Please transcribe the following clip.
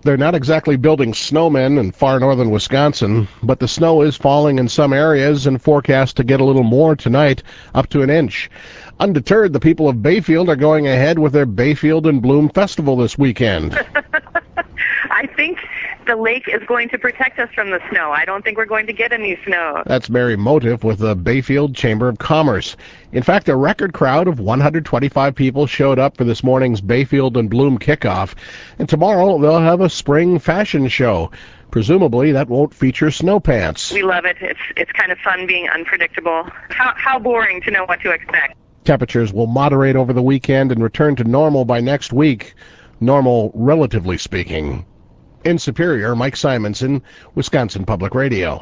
They're not exactly building snowmen in far northern Wisconsin, but the snow is falling in some areas and forecast to get a little more tonight, up to an inch. Undeterred, the people of Bayfield are going ahead with their Bayfield and Bloom Festival this weekend. I think the lake is going to protect us from the snow. I don't think we're going to get any snow. That's Mary Motive with the Bayfield Chamber of Commerce. In fact, a record crowd of 125 people showed up for this morning's Bayfield and Bloom kickoff. And tomorrow they'll have a spring fashion show. Presumably that won't feature snow pants. We love it. It's kind of fun being unpredictable. How boring to know what to expect. Temperatures will moderate over the weekend and return to normal by next week. Normal, relatively speaking. In Superior, Mike Simonson, Wisconsin Public Radio.